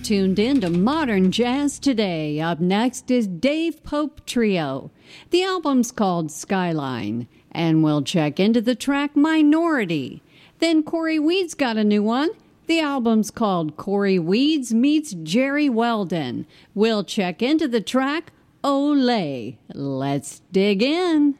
tuned in to Modern Jazz Today. Up next is Dave Pope Trio. The album's called Skyline, and we'll check into the track Minority. Then Corey Weeds got a new one. The album's called Corey Weeds Meets Jerry Weldon. We'll check into the track Olay. Let's dig in.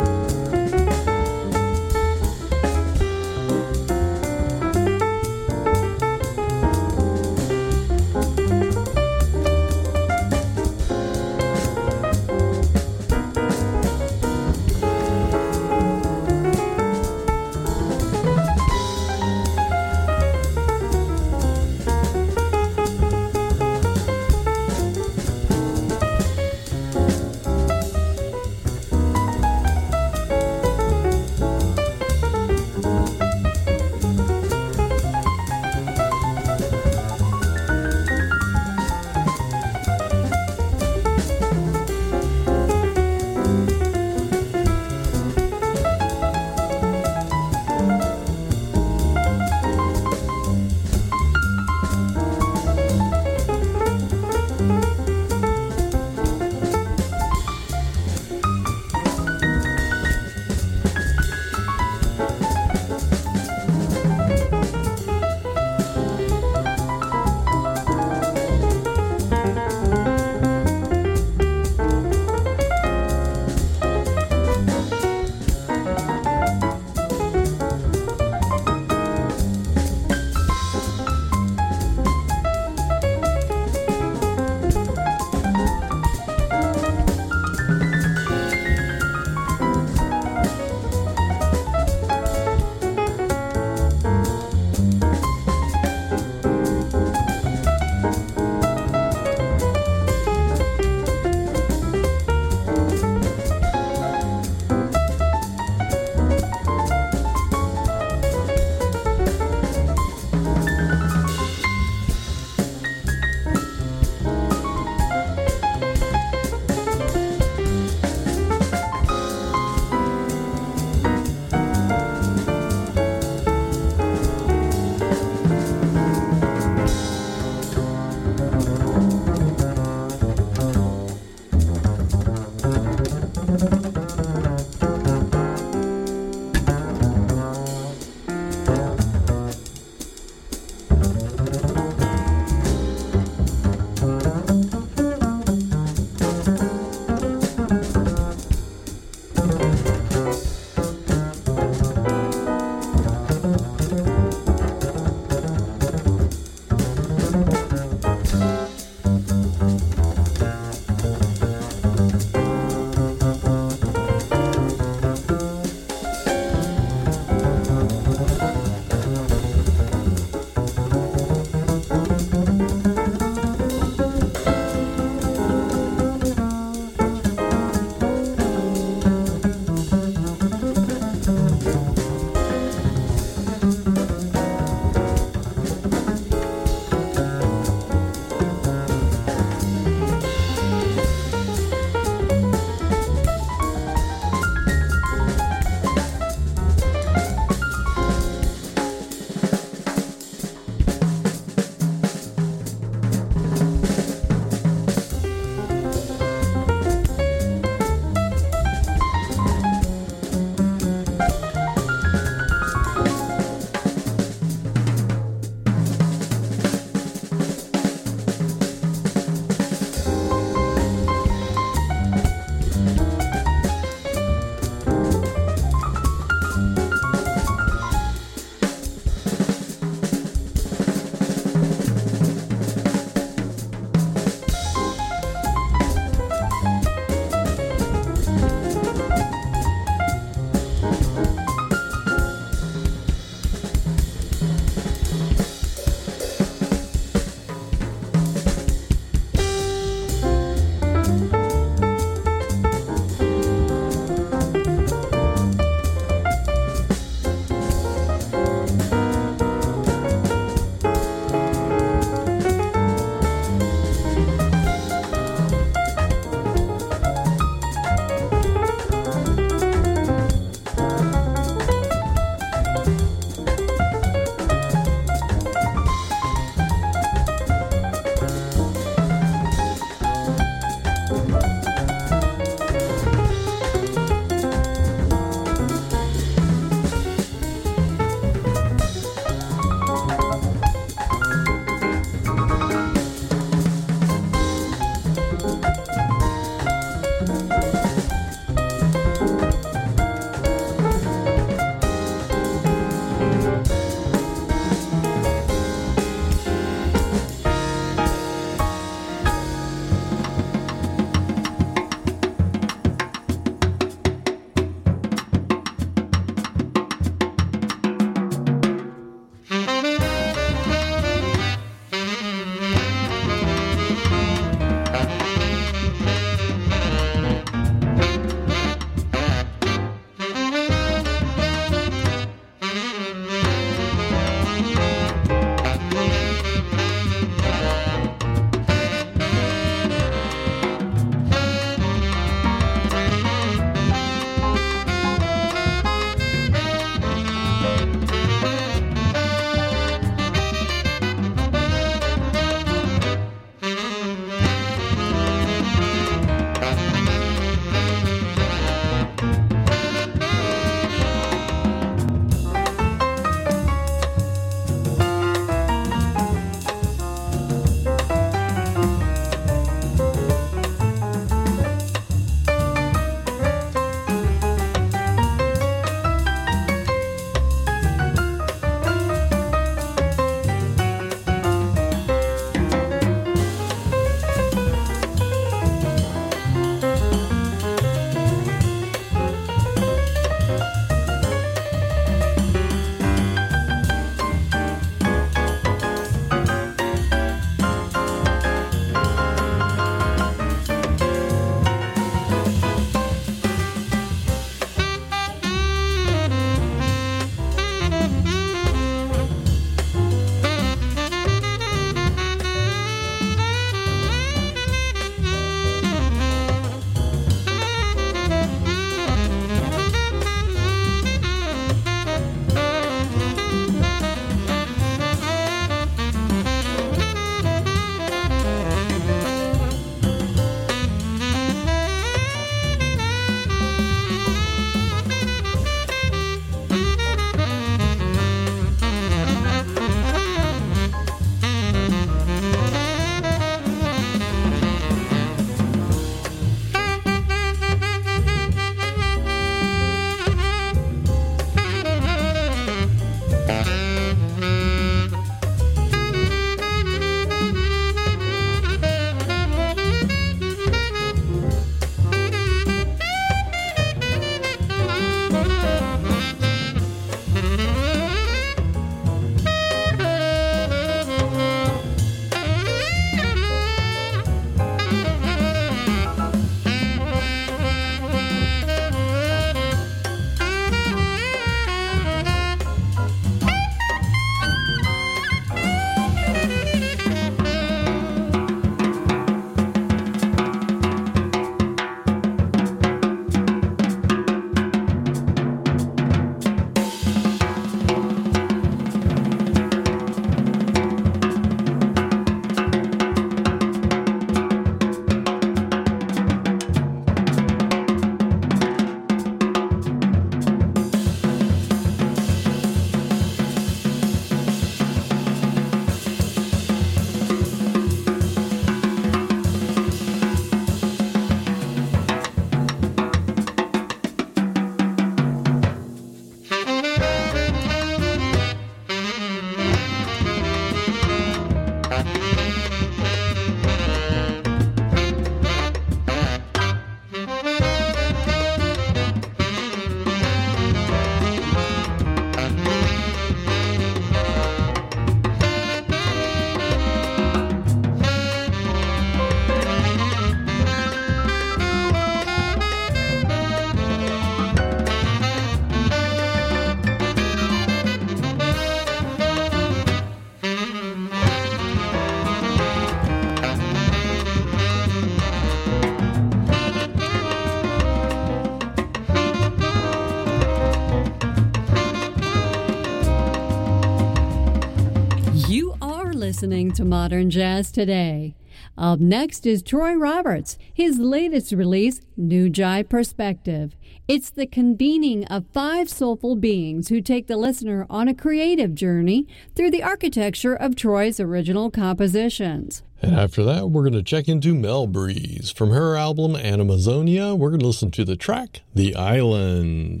listening to Modern Jazz Today. Up next is Troy Roberts, his latest release, New Jive Perspective. It's the convening of 5 soulful beings who take the listener on a creative journey through the architecture of Troy's original compositions. And after that, we're going to check into Mel Breeze. From her album, Animazonia, we're going to listen to the track, The Island.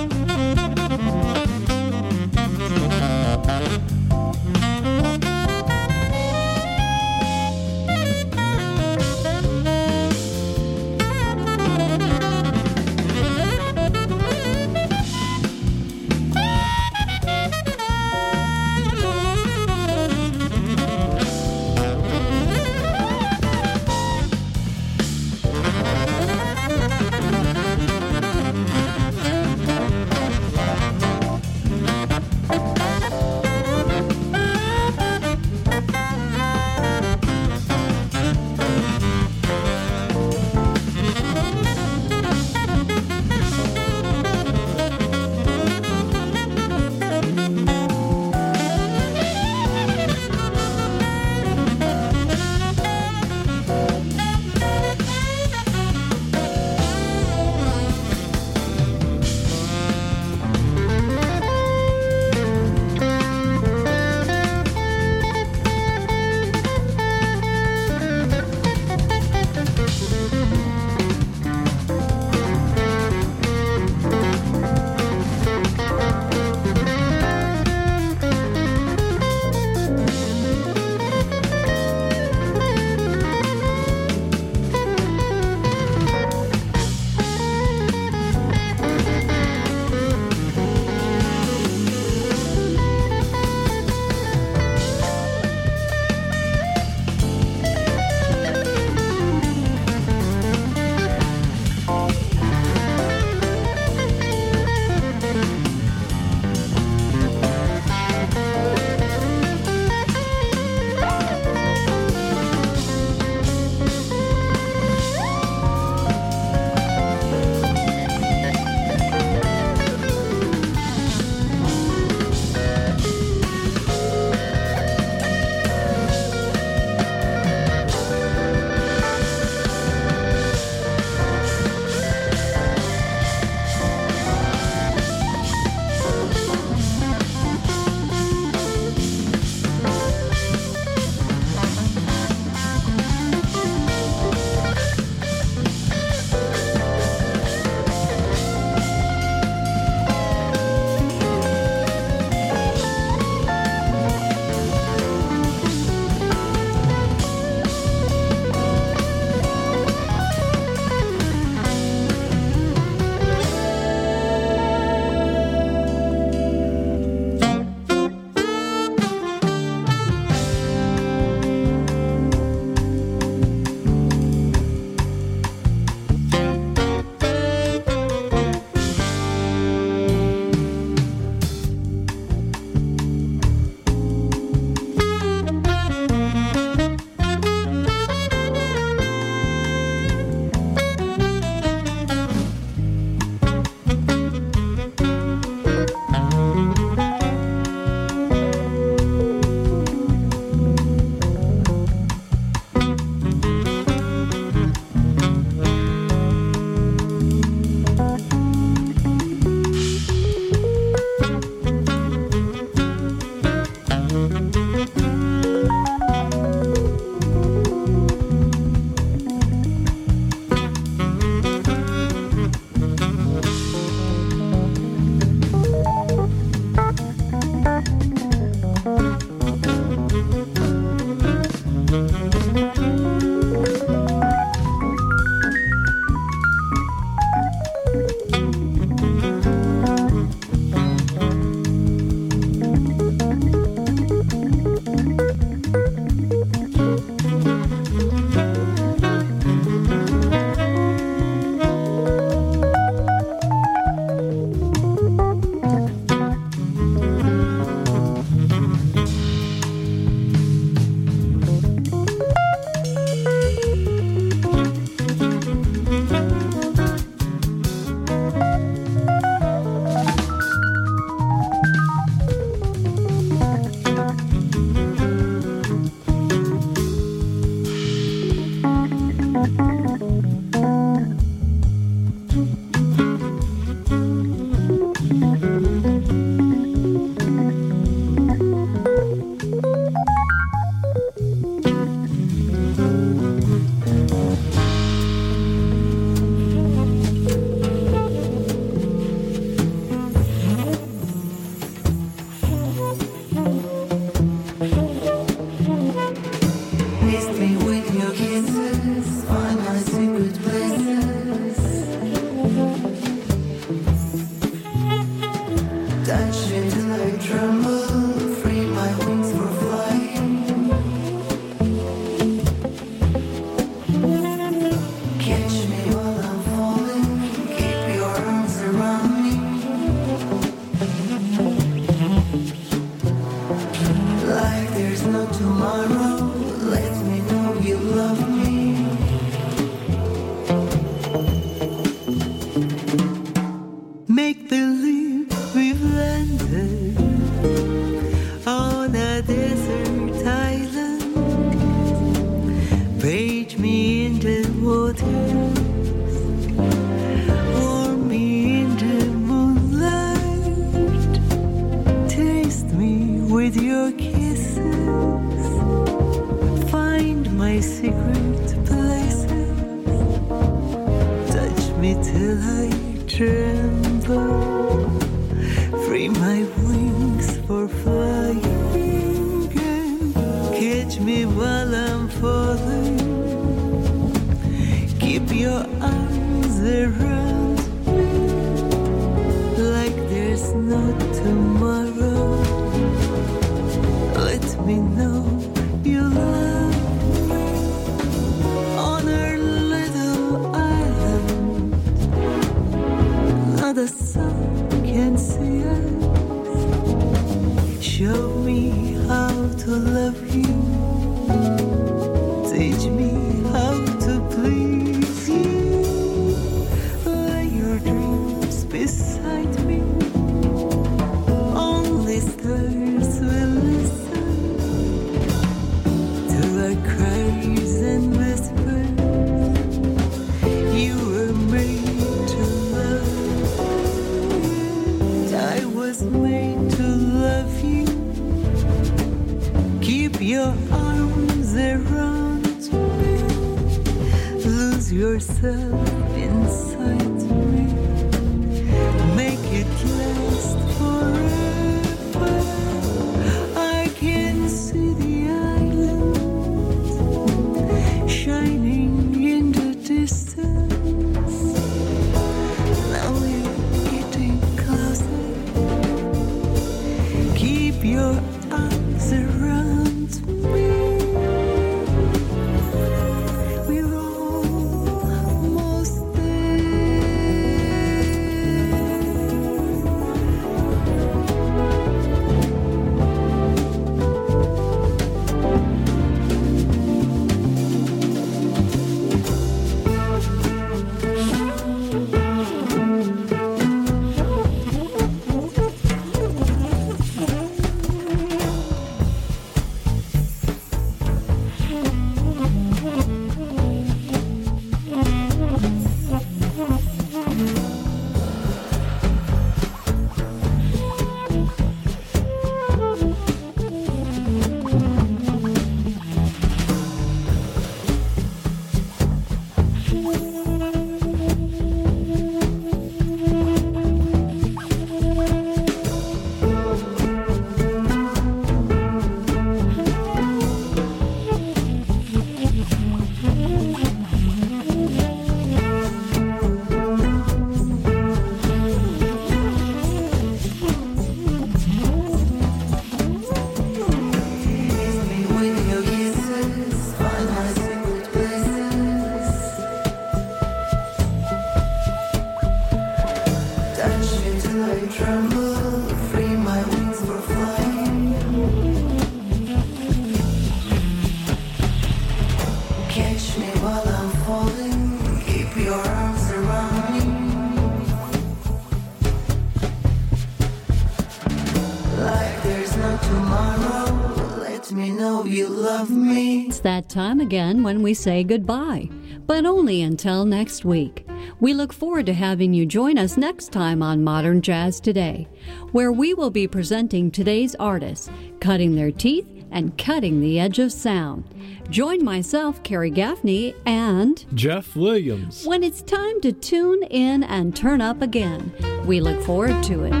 let me know you love me. It's that time again when we say goodbye, but only until next week. We look forward to having you join us next time on Modern Jazz Today, where we will be presenting today's artists, cutting their teeth and cutting the edge of sound. Join myself, Carrie Gaffney, and Jeff Williams when it's time to tune in and turn up again. We look forward to it.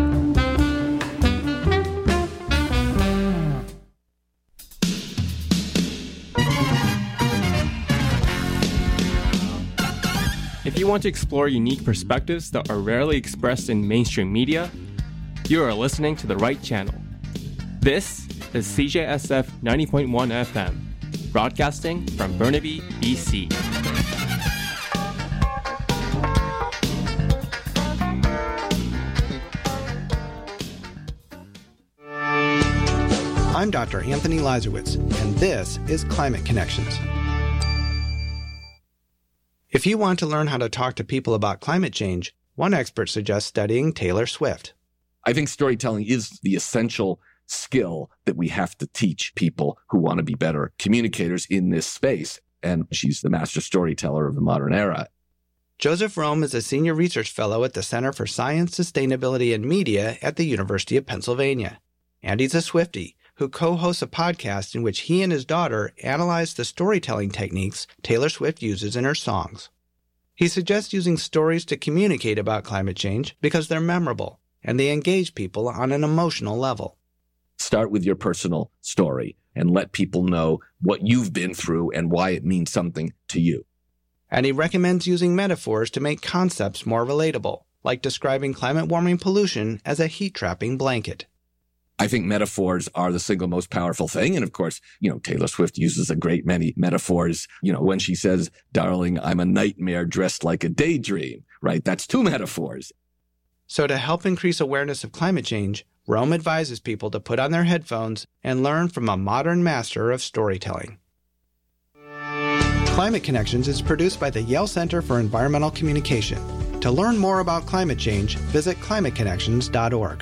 If you want to explore unique perspectives that are rarely expressed in mainstream media, you are listening to the right channel. This is CJSF 90.1 FM, broadcasting from Burnaby, BC. I'm Dr. Anthony Lazarowitz, and this is Climate Connections. If you want to learn how to talk to people about climate change, one expert suggests studying Taylor Swift. I think storytelling is the essential skill that we have to teach people who want to be better communicators in this space. And she's the master storyteller of the modern era. Joseph Rome is a senior research fellow at the Center for Science, Sustainability, and Media at the University of Pennsylvania. And he's a Swiftie who co-hosts a podcast in which he and his daughter analyze the storytelling techniques Taylor Swift uses in her songs. He suggests using stories to communicate about climate change because they're memorable and they engage people on an emotional level. Start with your personal story and let people know what you've been through and why it means something to you. And he recommends using metaphors to make concepts more relatable, like describing climate warming pollution as a heat-trapping blanket. I think metaphors are the single most powerful thing. And of course, Taylor Swift uses a great many metaphors. When she says, "Darling, I'm a nightmare dressed like a daydream," right? That's two metaphors. So to help increase awareness of climate change, Rome advises people to put on their headphones and learn from a modern master of storytelling. Climate Connections is produced by the Yale Center for Environmental Communication. To learn more about climate change, visit climateconnections.org.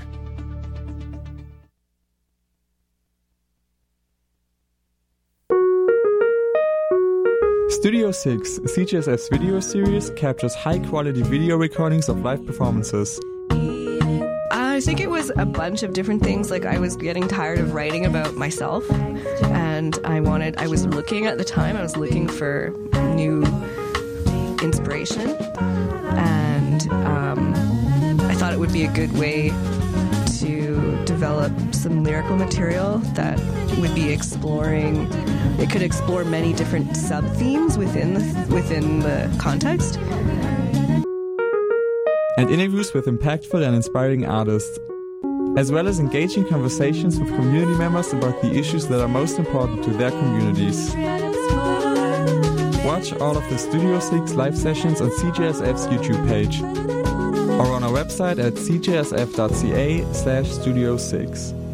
Studio 6, CJSF's video series, captures high-quality video recordings of live performances. I think it was a bunch of different things. Like, I was getting tired of writing about myself, and I was looking for new inspiration, and I thought it would be a good way to develop some lyrical material that would be it could explore many different sub-themes within the context. And interviews with impactful and inspiring artists, as well as engaging conversations with community members about the issues that are most important to their communities. Watch all of the Studio 6 live sessions on CJSF's YouTube page, or on our website at cjsf.ca/Studio 6.